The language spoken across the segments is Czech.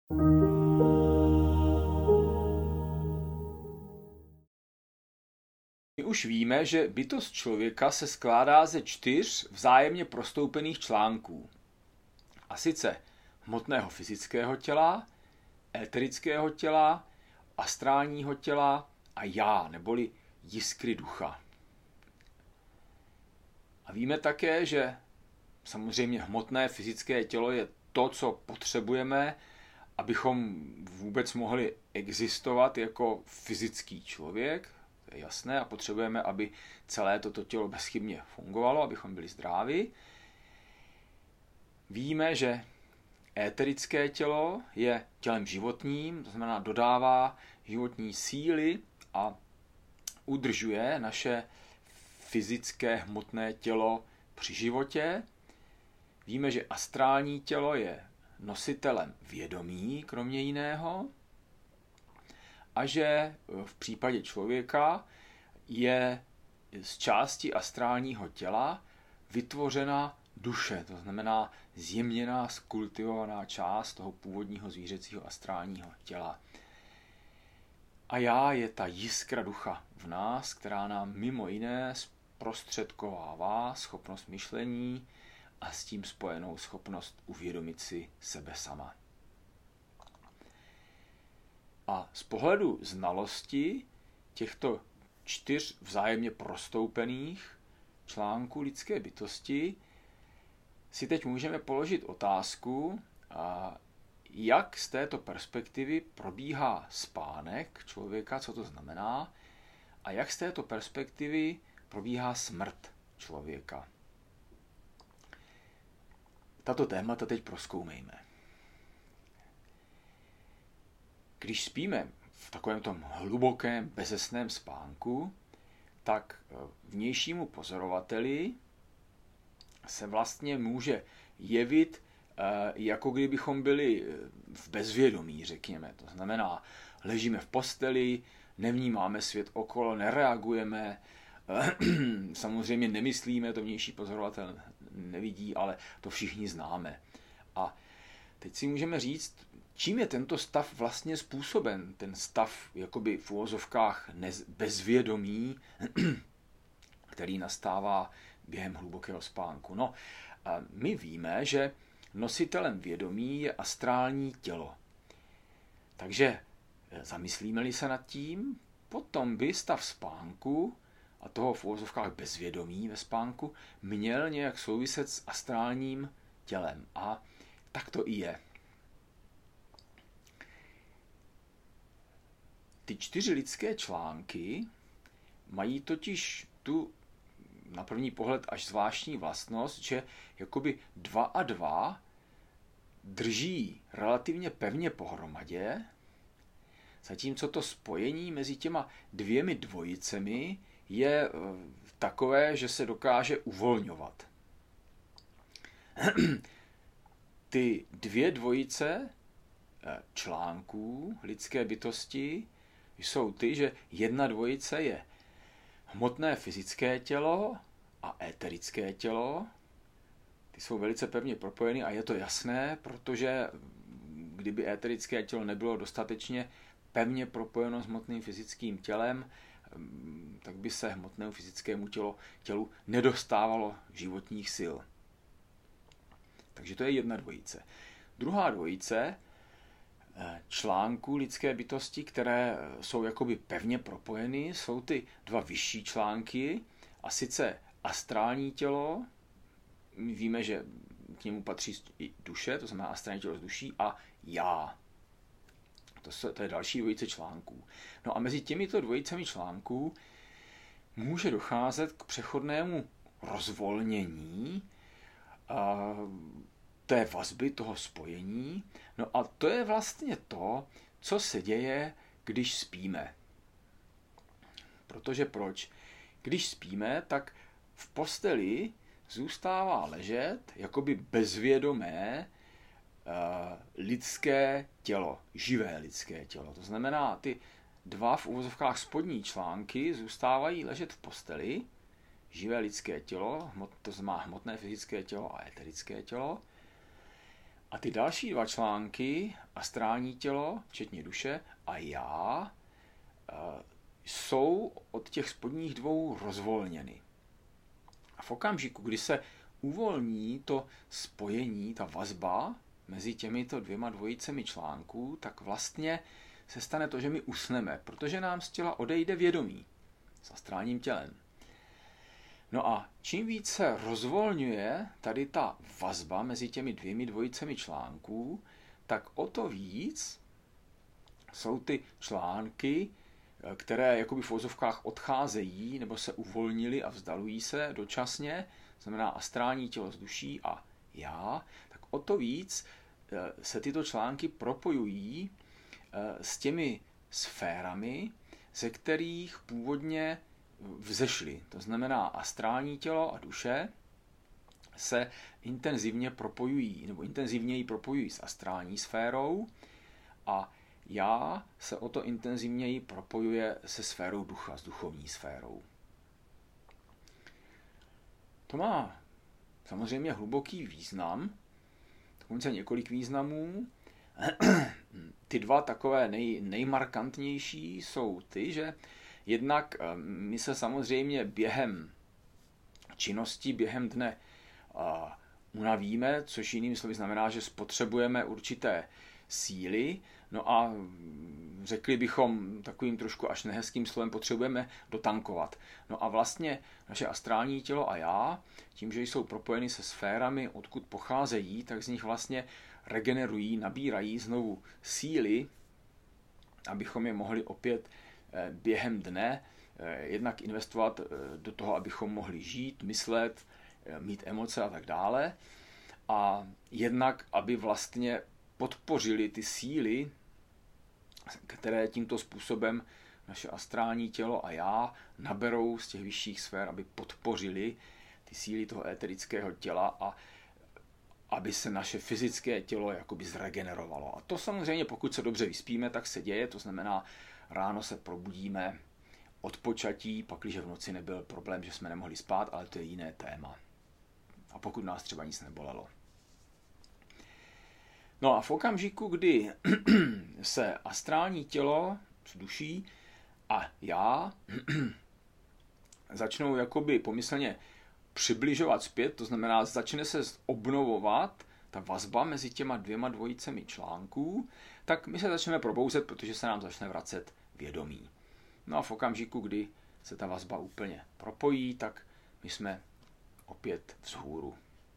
My už víme, že bytost člověka se skládá ze 4 vzájemně prostoupených článků. A sice hmotného fyzického těla, éterického těla, astrálního těla a já, neboli jiskry ducha. A víme také, že samozřejmě hmotné fyzické tělo je to, co potřebujeme, abychom vůbec mohli existovat jako fyzický člověk, to je jasné, a potřebujeme, aby celé toto tělo bezchybně fungovalo, abychom byli zdraví. Víme, že éterické tělo je tělem životním, to znamená dodává životní síly a udržuje naše fyzické hmotné tělo při životě. Víme, že astrální tělo je nositelem vědomí, kromě jiného, a že v případě člověka je z části astrálního těla vytvořena duše, to znamená zjemněná, skultivovaná část toho původního zvířecího astrálního těla. A já je ta jiskra ducha v nás, která nám mimo jiné zprostředkovává schopnost myšlení a s tím spojenou schopnost uvědomit si sebe sama. A z pohledu znalosti těchto 4 vzájemně prostoupených článků lidské bytosti si teď můžeme položit otázku, jak z této perspektivy probíhá spánek člověka, co to znamená, a jak z této perspektivy probíhá smrt člověka. Tato témata teď prozkoumejme. Když spíme v takovém tom hlubokém, bezesném spánku, tak vnějšímu pozorovateli se vlastně může jevit, jako kdybychom byli v bezvědomí, řekněme. To znamená, ležíme v posteli, nevnímáme svět okolo, nereagujeme, samozřejmě nemyslíme, to vnější pozorovatel nevidí, ale to všichni známe. A teď si můžeme říct, čím je tento stav vlastně způsoben, ten stav jakoby v uvozovkách bezvědomí, který nastává během hlubokého spánku. No, my víme, že nositelem vědomí je astrální tělo. Takže zamyslíme-li se nad tím, potom by stav spánku a toho v uvozovkách bezvědomí ve spánku měl nějak souviset s astrálním tělem. A tak to i je. Ty 4 lidské články mají totiž tu na první pohled až zvláštní vlastnost, že jakoby 2 a 2 drží relativně pevně pohromadě, zatímco to spojení mezi těma 2 dvojicemi je takové, že se dokáže uvolňovat. Ty 2 dvojice článků lidské bytosti jsou ty, že 1 dvojice je hmotné fyzické tělo a éterické tělo. Ty jsou velice pevně propojeny a je to jasné, protože kdyby éterické tělo nebylo dostatečně pevně propojeno s hmotným fyzickým tělem, tak by se hmotnému fyzickému tělu nedostávalo životních sil. Takže to je 1 dvojice. Druhá dvojice článků lidské bytosti, které jsou jakoby pevně propojeny, jsou ty 2 vyšší články, a sice astrální tělo, my víme, že k němu patří i duše, to znamená astrální tělo z duší, a já. To je další dvojice článků. No a mezi těmito dvojicemi článků může docházet k přechodnému rozvolnění té vazby, toho spojení. No a to je vlastně to, co se děje, když spíme. Protože proč? Když spíme, tak v posteli zůstává ležet jakoby bezvědomé lidské tělo, živé lidské tělo. To znamená, ty 2 v uvozovkách spodní články zůstávají ležet v posteli, živé lidské tělo, to znamená hmotné fyzické tělo a éterické tělo. A ty další dva články, astrální tělo, včetně duše, a já, jsou od těch spodních dvou rozvolněny. A v okamžiku, kdy se uvolní to spojení, ta vazba mezi těmito dvěma dvojicemi článků, tak vlastně se stane to, že my usneme, protože nám z těla odejde vědomí s astrálním tělem. No a čím víc se rozvolňuje tady ta vazba mezi těmi dvěmi dvojicemi článků, tak o to víc jsou ty články, které jakoby v uvozovkách odcházejí nebo se uvolnily a vzdalují se dočasně, znamená astrální tělo s duší a já, tak o to víc se tyto články propojují s těmi sférami, ze kterých původně vzešly. To znamená, astrální tělo a duše se intenzivně propojují, nebo intenzivněji propojují s astrální sférou a já se o to intenzivněji propojuje se sférou ducha, s duchovní sférou. To má samozřejmě hluboký význam, dokonce několik významů. Ty dva takové nejmarkantnější jsou ty, že jednak my se samozřejmě během činnosti, během dne unavíme, což jinými slovy znamená, že spotřebujeme určité síly, no a řekli bychom takovým trošku až nehezkým slovem, potřebujeme dotankovat. No a vlastně naše astrální tělo a já, tím, že jsou propojeny se sférami, odkud pocházejí, tak z nich vlastně regenerují, nabírají znovu síly, abychom je mohli opět během dne jednak investovat do toho, abychom mohli žít, myslet, mít emoce a tak dále. A jednak, aby vlastně podpořili ty síly, které tímto způsobem naše astrální tělo a já naberou z těch vyšších sfér, aby podpořili ty síly toho éterického těla a aby se naše fyzické tělo jakoby zregenerovalo. A to samozřejmě, pokud se dobře vyspíme, tak se děje, to znamená, ráno se probudíme odpočatí, pakliže v noci nebyl problém, že jsme nemohli spát, ale to je jiné téma. A pokud nás třeba nic nebolelo. No a v okamžiku, kdy se astrální tělo s duší a já začnou jakoby pomyslně přibližovat zpět, to znamená, začne se obnovovat ta vazba mezi těma dvěma dvojicemi článků, tak my se začneme probouzet, protože se nám začne vracet vědomí. No a v okamžiku, kdy se ta vazba úplně propojí, tak my jsme opět vzhůru.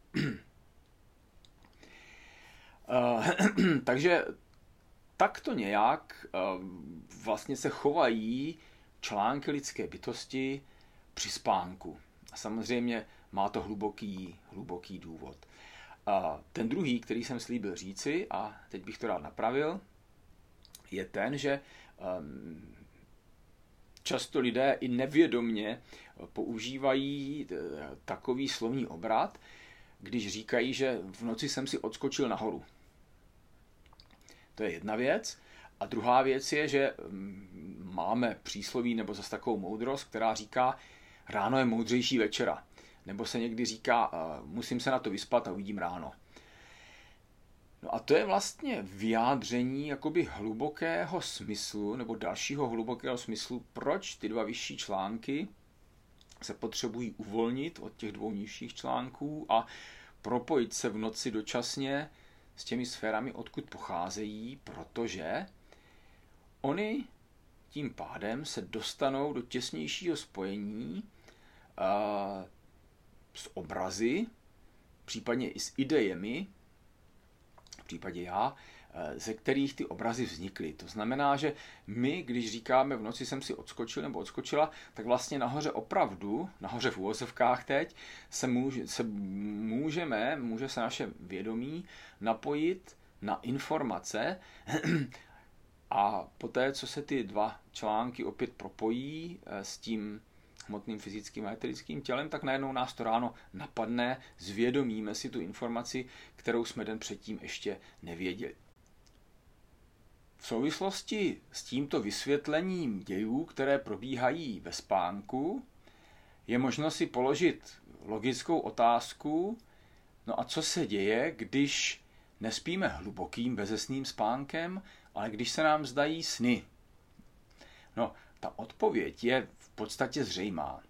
Takže takto nějak vlastně se chovají články lidské bytosti při spánku. A samozřejmě má to hluboký důvod. Ten druhý, který jsem slíbil říci, a teď bych to rád napravil, je ten, že často lidé i nevědomně používají takový slovní obrat, když říkají, že v noci jsem si odskočil nahoru. To je jedna věc. A druhá věc je, že máme přísloví nebo zase takovou moudrost, která říká, ráno je moudřejší večera. Nebo se někdy říká, musím se na to vyspat a uvidím ráno. No a to je vlastně vyjádření jakoby hlubokého smyslu, nebo dalšího hlubokého smyslu, proč ty dva vyšší články se potřebují uvolnit od těch dvou nižších článků a propojit se v noci dočasně s těmi sférami, odkud pocházejí, protože oni tím pádem se dostanou do těsnějšího spojení s obrazy, případně i s idejemi, v případě já, ze kterých ty obrazy vznikly. To znamená, že my, když říkáme v noci jsem si odskočil nebo odskočila, tak vlastně nahoře opravdu, nahoře v uvozovkách teď, může se naše vědomí napojit na informace a poté, co se ty dva články opět propojí s tím hmotným fyzickým a eterickým tělem, tak najednou nás to ráno napadne, zvědomíme si tu informaci, kterou jsme den předtím ještě nevěděli. V souvislosti s tímto vysvětlením dějů, které probíhají ve spánku, je možno si položit logickou otázku, no a co se děje, když nespíme hlubokým bezesným spánkem, ale když se nám zdají sny. No, ta odpověď je v podstatě zřejmá.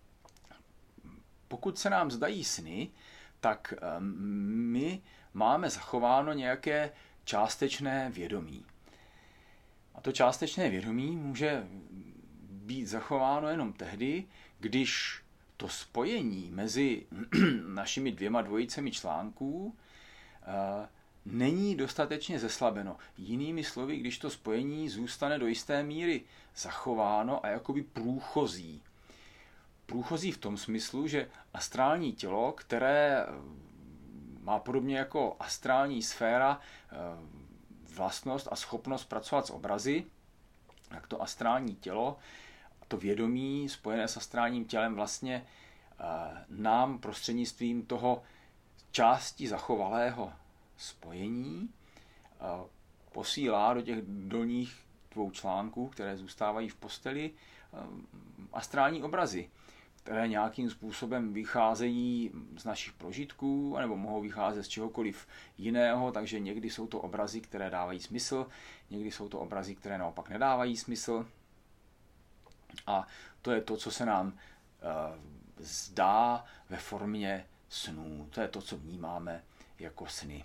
Pokud se nám zdají sny, tak my máme zachováno nějaké částečné vědomí. A to částečné vědomí může být zachováno jenom tehdy, když to spojení mezi našimi dvěma dvojicemi článků není dostatečně zeslabeno. Jinými slovy, když to spojení zůstane do jisté míry zachováno a jakoby průchozí. Průchozí v tom smyslu, že astrální tělo, které má podobně jako astrální sféra vlastnost a schopnost pracovat s obrazy, tak to astrální tělo, to vědomí spojené s astrálním tělem vlastně nám prostřednictvím toho části zachovalého spojení posílá do těch dolních dvou článků, které zůstávají v posteli, astrální obrazy, které nějakým způsobem vycházejí z našich prožitků, nebo mohou vycházet z čehokoliv jiného, takže někdy jsou to obrazy, které dávají smysl, někdy jsou to obrazy, které naopak nedávají smysl. A to je to, co se nám zdá ve formě snů. To je to, co vnímáme jako sny.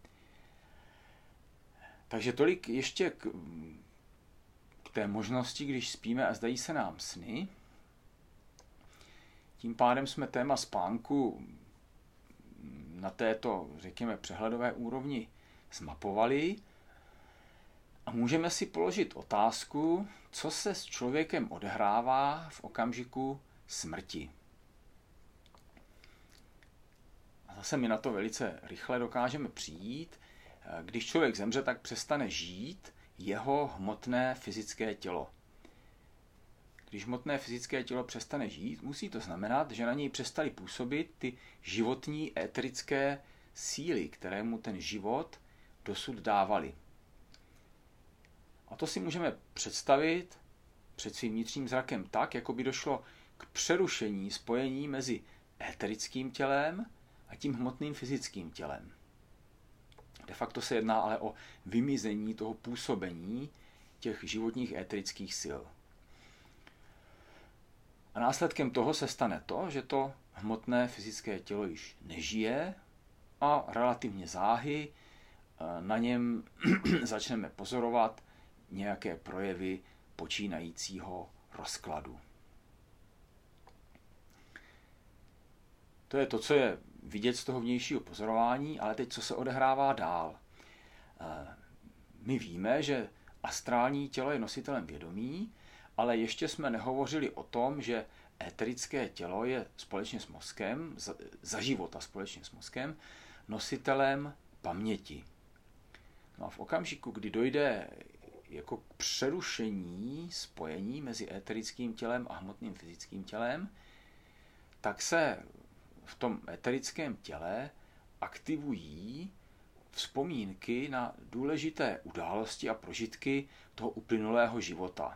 Takže tolik ještě k té možnosti, když spíme a zdají se nám sny. Tím pádem jsme téma spánku na této, řekněme, přehledové úrovni zmapovali a můžeme si položit otázku, co se s člověkem odehrává v okamžiku smrti. A zase my na to velice rychle dokážeme přijít. Když člověk zemře, tak přestane žít jeho hmotné fyzické tělo. Když hmotné fyzické tělo přestane žít, musí to znamenat, že na něj přestaly působit ty životní éterické síly, které mu ten život dosud dávaly. A to si můžeme představit před svým vnitřním zrakem tak, jako by došlo k přerušení spojení mezi éterickým tělem a tím hmotným fyzickým tělem. De facto se jedná ale o vymizení toho působení těch životních éterických sil. A následkem toho se stane to, že to hmotné fyzické tělo již nežije a relativně záhy na něm začneme pozorovat nějaké projevy počínajícího rozkladu. To je to, co je vidět z toho vnějšího pozorování, ale teď co se odehrává dál. My víme, že astrální tělo je nositelem vědomí, ale ještě jsme nehovořili o tom, že éterické tělo je společně s mozkem, za života společně s mozkem, nositelem paměti. No a v okamžiku, kdy dojde jako k přerušení spojení mezi éterickým tělem a hmotným fyzickým tělem, tak se v tom éterickém těle aktivují vzpomínky na důležité události a prožitky toho uplynulého života.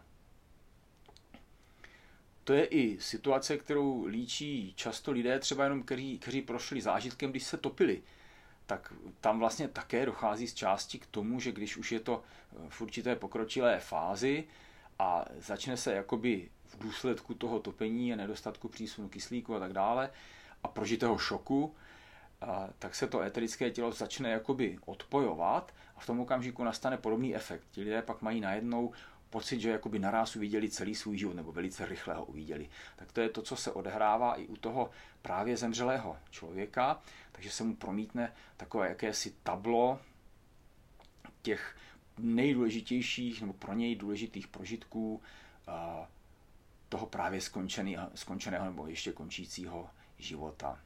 To je i situace, kterou líčí často lidé, třeba jenom kteří prošli zážitkem, když se topili. Tak tam vlastně také dochází z části k tomu, že když už je to v určité pokročilé fázi a začne se jakoby v důsledku toho topení a nedostatku přísunu kyslíku a tak dále a prožitého šoku, tak se to éterické tělo začne jakoby odpojovat a v tom okamžiku nastane podobný efekt. Ti lidé pak mají najednou pocit, že jakoby naráz uviděli celý svůj život nebo velice rychle ho uviděli. Tak to je to, co se odehrává i u toho právě zemřelého člověka, takže se mu promítne takové jakési tablo těch nejdůležitějších nebo pro něj důležitých prožitků toho právě skončeného nebo ještě končícího života.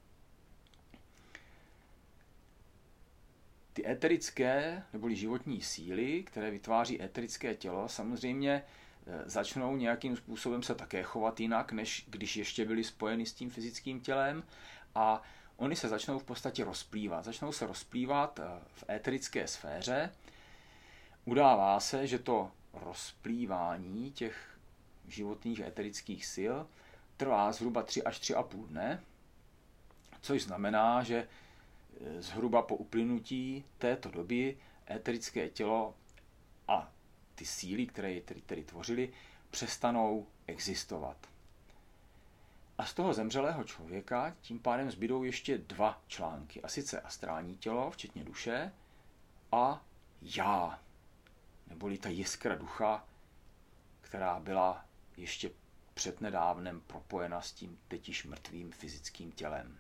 Ty éterické neboli životní síly, které vytváří éterické tělo, samozřejmě začnou nějakým způsobem se také chovat jinak, než když ještě byly spojeny s tím fyzickým tělem a oni se začnou v podstatě rozplývat. Začnou se rozplývat v éterické sféře. Udává se, že to rozplývání těch životních éterických sil trvá zhruba 3 až 3,5 dne, což znamená, že zhruba po uplynutí této doby éterické tělo a ty síly, které je tedy tvořily, přestanou existovat. A z toho zemřelého člověka tím pádem zbydou ještě 2 články, a sice astrální tělo, včetně duše, a já, neboli ta jiskra ducha, která byla ještě přednedávnem propojena s tím teď již mrtvým fyzickým tělem.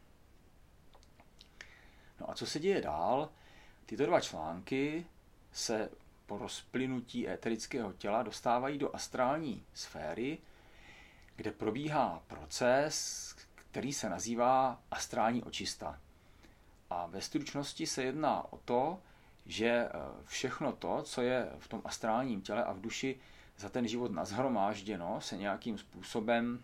No a co se děje dál? Tyto 2 články se po rozplynutí éterického těla dostávají do astrální sféry, kde probíhá proces, který se nazývá astrální očista. A ve stručnosti se jedná o to, že všechno to, co je v tom astrálním těle a v duši za ten život nashromážděno, se nějakým způsobem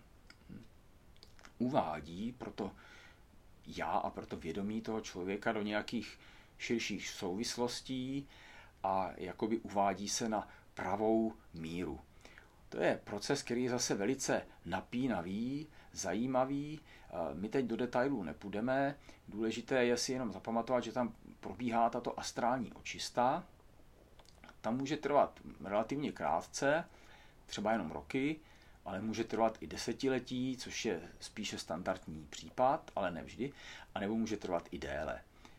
uvádí pro to já a pro to vědomí toho člověka do nějakých širších souvislostí a jakoby uvádí se na pravou míru. To je proces, který je zase velice napínavý, zajímavý. My teď do detailů nepůjdeme. Důležité je si jenom zapamatovat, že tam probíhá tato astrální očista. Tam může trvat relativně krátce, třeba jenom roky, ale může trvat i desetiletí, což je spíše standardní případ, ale ne vždy, anebo může trvat i déle.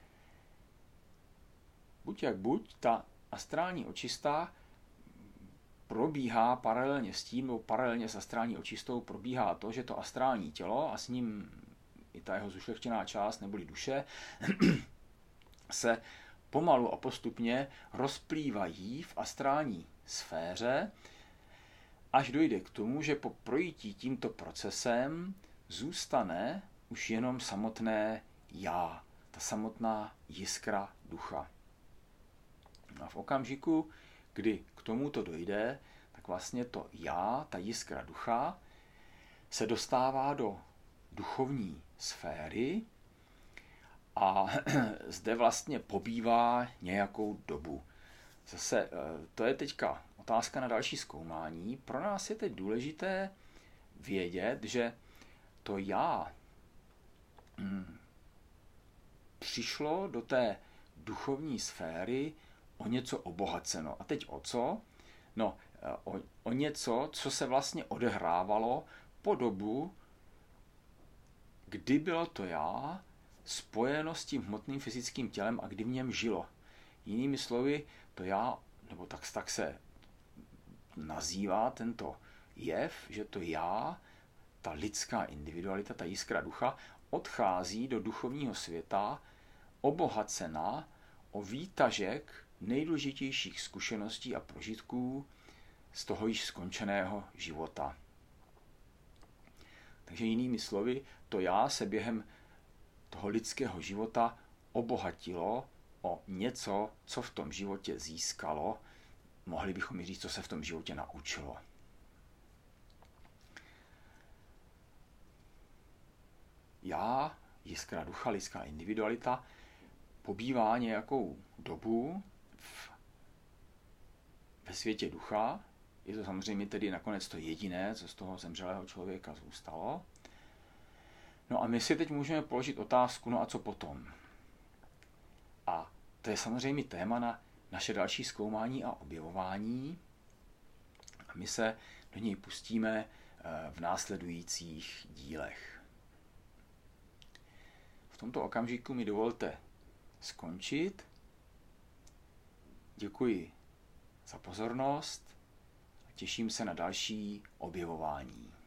Buď jak buď, ta astrální očista probíhá paralelně s tím, nebo paralelně s astrální očistou probíhá to, že to astrální tělo a s ním i ta jeho zušlechtěná část, neboli duše, se pomalu a postupně rozplývají v astrální sféře, až dojde k tomu, že po projití tímto procesem zůstane už jenom samotné já, ta samotná jiskra ducha. A v okamžiku, kdy k tomuto dojde, tak vlastně to já, ta jiskra ducha, se dostává do duchovní sféry a zde vlastně pobývá nějakou dobu. Zase to je teďka otázka na další zkoumání. Pro nás je teď důležité vědět, že to já přišlo do té duchovní sféry o něco obohaceno. A teď o co? No, o něco, co se vlastně odehrávalo po dobu, kdy bylo to já spojeno s tím hmotným fyzickým tělem a kdy v něm žilo. Jinými slovy, to já, nebo tak se nazývá tento jev, že to já, ta lidská individualita, ta jiskra ducha, odchází do duchovního světa obohacena o výtažek nejdůležitějších zkušeností a prožitků z toho již skončeného života. Takže jinými slovy, to já se během toho lidského života obohatilo o něco, co v tom životě získalo, mohli bychom říct, co se v tom životě naučilo. Já, jiskra ducha, lidská individualita, pobývá nějakou dobu ve světě ducha. Je to samozřejmě tedy nakonec to jediné, co z toho zemřelého člověka zůstalo. No a my si teď můžeme položit otázku, no a co potom? A to je samozřejmě téma na naše další zkoumání a objevování. A my se do něj pustíme v následujících dílech. V tomto okamžiku mi dovolte skončit. Děkuji za pozornost a těším se na další objevování.